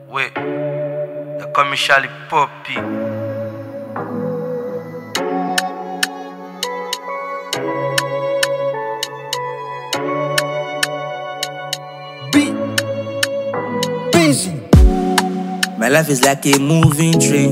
Wait, they call me Charlie Poppy. Busy. My life is like a moving train,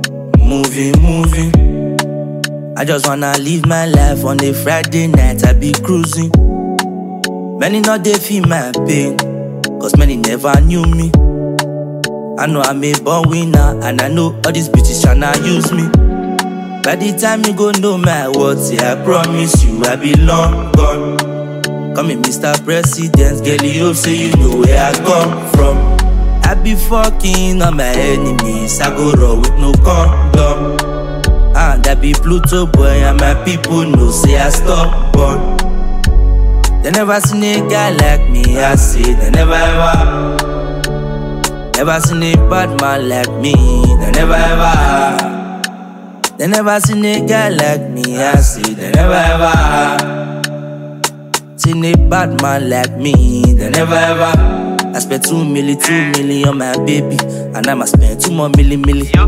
moving. I just wanna live my life on a Friday night. I be cruising. Many not they feel my pain, cause many never knew me. I know I'm a born winner, and I know all these bitches tryna use me. By the time you go know my words, yeah, I promise you I be long gone. Call me Mr. President, girl, you hope say you know where I come from. I be fucking on my enemies, I go raw with no condom. And I be Pluto boy, and my people know say I stubborn. They never seen a guy like me, I say they never ever. Never seen a bad man like me, they never ever. They never seen a guy like me, I say they never ever. Seen a bad man like me, they never ever. I spent 2 million on my baby, and I'ma spend 2 more million.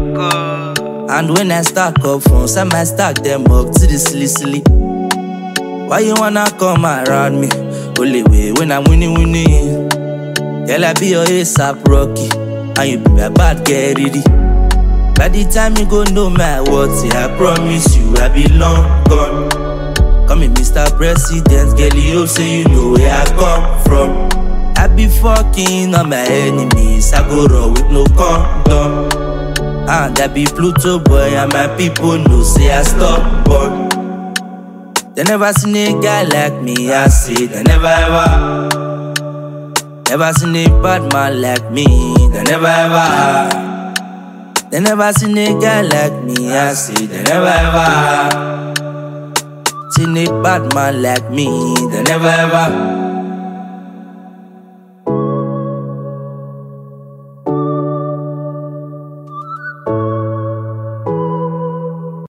And when I stack up funds, I might stack them up to the silly. Why you wanna come around me? Only way when I'm winning. Girl, I be your ASAP Rocky, and you be my bad girl, ready. By the time you go know my words, yeah, I promise you I be long gone. Call me Mr. President, girl, you hope say you know where I come from. I be fucking on my enemies, I go raw with no condom. And I be Pluto boy, and my people know say I stubborn. They never seen a guy like me, I say they never ever. Never seen a bad man like me, they never ever. They never seen a guy like me, I say they never ever. Seen a bad man like me, they never ever.